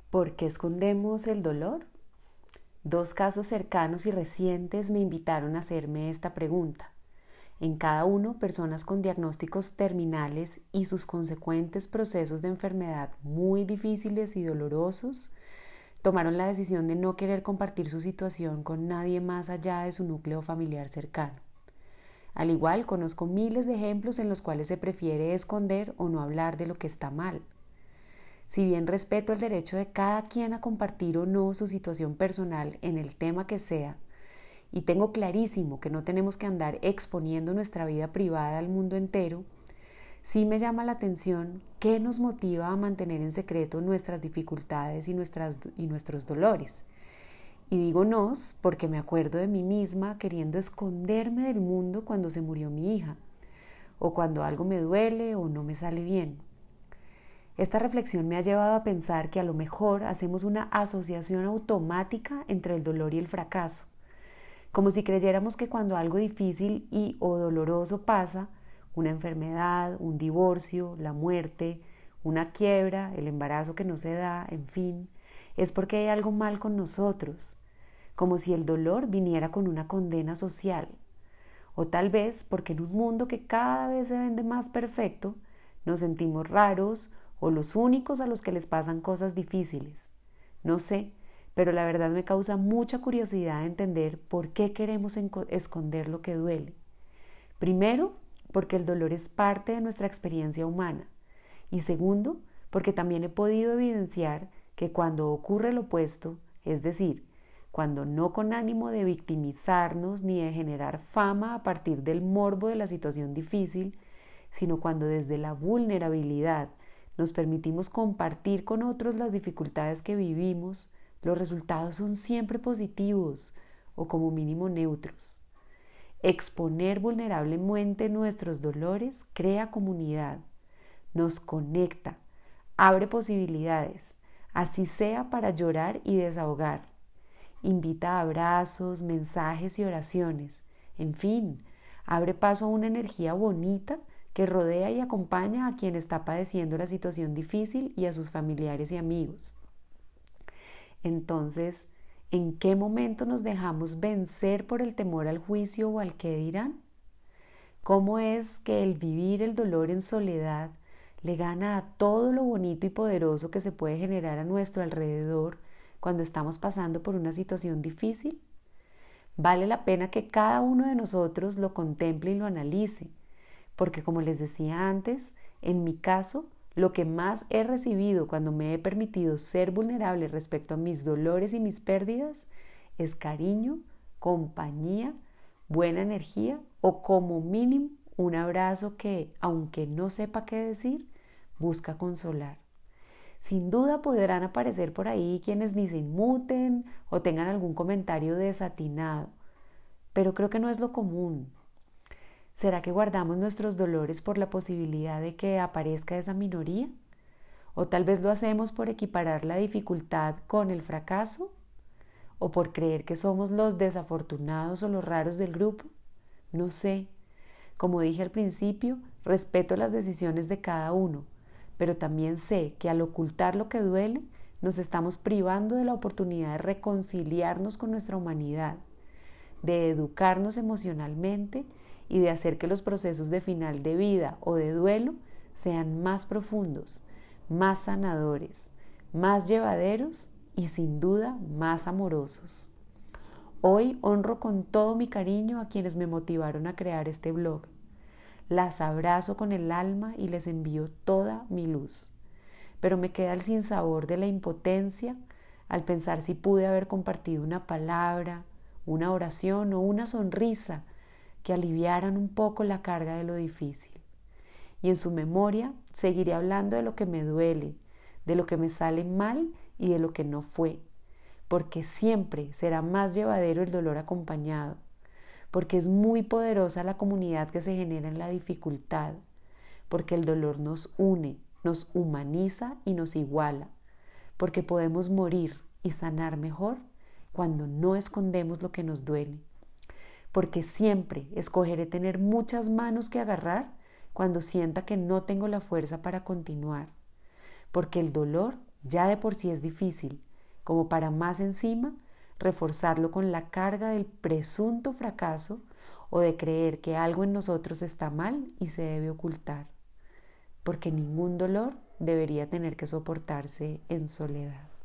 ¿Por qué escondemos el dolor? Dos casos cercanos y recientes me invitaron a hacerme esta pregunta. En cada uno, personas con diagnósticos terminales y sus consecuentes procesos de enfermedad muy difíciles y dolorosos tomaron la decisión de no querer compartir su situación con nadie más allá de su núcleo familiar cercano. Al igual, conozco miles de ejemplos en los cuales se prefiere esconder o no hablar de lo que está mal. Si bien respeto el derecho de cada quien a compartir o no su situación personal en el tema que sea, y tengo clarísimo que no tenemos que andar exponiendo nuestra vida privada al mundo entero, sí me llama la atención qué nos motiva a mantener en secreto nuestras dificultades y nuestros dolores. Y digo nos porque me acuerdo de mí misma queriendo esconderme del mundo cuando se murió mi hija, o cuando algo me duele o no me sale bien. Esta reflexión me ha llevado a pensar que a lo mejor hacemos una asociación automática entre el dolor y el fracaso, como si creyéramos que cuando algo difícil y o doloroso pasa, una enfermedad, un divorcio, la muerte, una quiebra, el embarazo que no se da, en fin, es porque hay algo mal con nosotros, como si el dolor viniera con una condena social, o tal vez porque en un mundo que cada vez se vende más perfecto, nos sentimos raros o los únicos a los que les pasan cosas difíciles. No sé, pero la verdad me causa mucha curiosidad entender por qué queremos esconder lo que duele. Primero, porque el dolor es parte de nuestra experiencia humana. Y segundo, porque también he podido evidenciar que cuando ocurre lo opuesto, es decir, cuando no con ánimo de victimizarnos ni de generar fama a partir del morbo de la situación difícil, sino cuando desde la vulnerabilidad nos permitimos compartir con otros las dificultades que vivimos, los resultados son siempre positivos o como mínimo neutros. Exponer vulnerablemente nuestros dolores crea comunidad, nos conecta, abre posibilidades, así sea para llorar y desahogar. Invita a abrazos, mensajes y oraciones. En fin, abre paso a una energía bonita que rodea y acompaña a quien está padeciendo la situación difícil y a sus familiares y amigos. Entonces, ¿en qué momento nos dejamos vencer por el temor al juicio o al qué dirán? ¿Cómo es que el vivir el dolor en soledad le gana a todo lo bonito y poderoso que se puede generar a nuestro alrededor cuando estamos pasando por una situación difícil? Vale la pena que cada uno de nosotros lo contemple y lo analice, porque como les decía antes, en mi caso, lo que más he recibido cuando me he permitido ser vulnerable respecto a mis dolores y mis pérdidas es cariño, compañía, buena energía o como mínimo un abrazo que, aunque no sepa qué decir, busca consolar. Sin duda podrán aparecer por ahí quienes ni se inmuten o tengan algún comentario desatinado, pero creo que no es lo común. ¿Será que guardamos nuestros dolores por la posibilidad de que aparezca esa minoría? ¿O tal vez lo hacemos por equiparar la dificultad con el fracaso? ¿O por creer que somos los desafortunados o los raros del grupo? No sé. Como dije al principio, respeto las decisiones de cada uno, pero también sé que al ocultar lo que duele, nos estamos privando de la oportunidad de reconciliarnos con nuestra humanidad, de educarnos emocionalmente y de hacer que los procesos de final de vida o de duelo sean más profundos, más sanadores, más llevaderos y sin duda más amorosos. Hoy honro con todo mi cariño a quienes me motivaron a crear este blog. Las abrazo con el alma y les envío toda mi luz. Pero me queda el sinsabor de la impotencia al pensar si pude haber compartido una palabra, una oración o una sonrisa que aliviaran un poco la carga de lo difícil. Y en su memoria seguiré hablando de lo que me duele, de lo que me sale mal y de lo que no fue, porque siempre será más llevadero el dolor acompañado, porque es muy poderosa la comunidad que se genera en la dificultad, porque el dolor nos une, nos humaniza y nos iguala, porque podemos morir y sanar mejor cuando no escondemos lo que nos duele, porque siempre escogeré tener muchas manos que agarrar cuando sienta que no tengo la fuerza para continuar, porque el dolor ya de por sí es difícil, como para más encima reforzarlo con la carga del presunto fracaso o de creer que algo en nosotros está mal y se debe ocultar, porque ningún dolor debería tener que soportarse en soledad.